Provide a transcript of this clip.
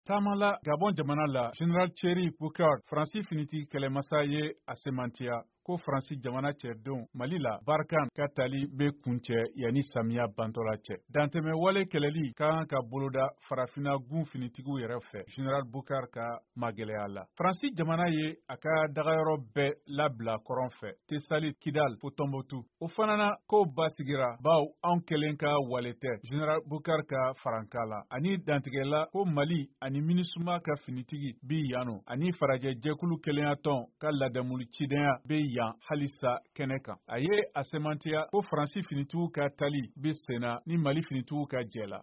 Tamala Gabon jamana la General Thierry Bouchard Fransi finiti kɛlɛmasa ye a semantiya ko Faransi jamana cɛdenw Mali la Barkan ka tali be kuncɛ yanni samiya bantɔla cɛ. Dantɛmɛ wale kɛlɛli ka kan ka boloda farafina gun finitigiw yɛrɛ fɛ General Bouchard ka magɛlɛya la. Faransi jamana ye a ka dagayɔrɔ bɛɛ labila kɔrɔn fɛ Tesali, Kidal, fo Tɔnbukutu. O fana na kow basigira baw anw kelen ka wale tɛ General Bouchard ka faranka la. Ani dantigɛla ko Mali ani MINUSMA ka finitigi bi yano ani farajɛ jɛkulu kelenya ka ladamuli cidenya be yan halisa kɛnɛ kan. A ye a semantiya ko Faransi finitigiw ka tali be senna ni Mali finitigiw ka jɛ la.